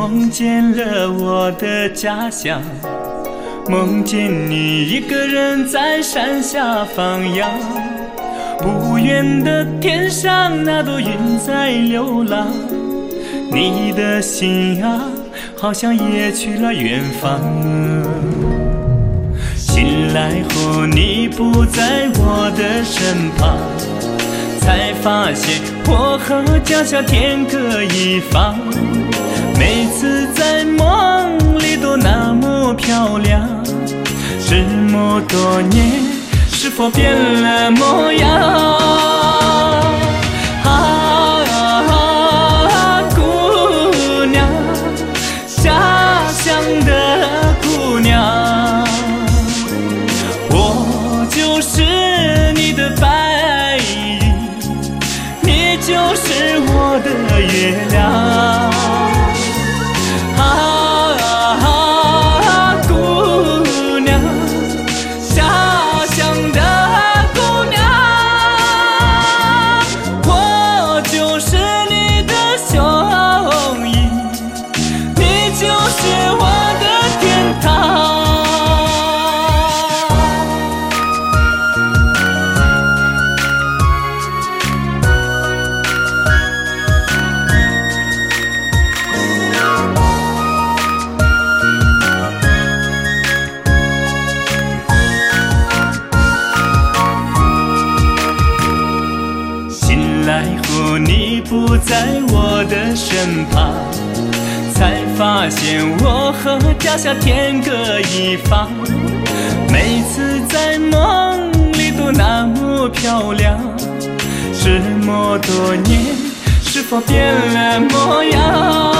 梦见了我的家乡，梦见你一个人在山下放羊。不远的天上那朵云在流浪，你的心啊好像也去了远方。醒来后你不在我的身旁，才发现我和家乡天各一方。每次在梦里都那么漂亮，这么多年是否变了模样？姑娘，家乡的姑娘，我就是你的白云，你就是我的月亮。姑娘，家乡的姑娘，我就是你的雄鹰，你就是我的天堂。来后你不在我的身旁，才发现我和家乡天各一方。每次在梦里都那么漂亮，这么多年是否变了模样？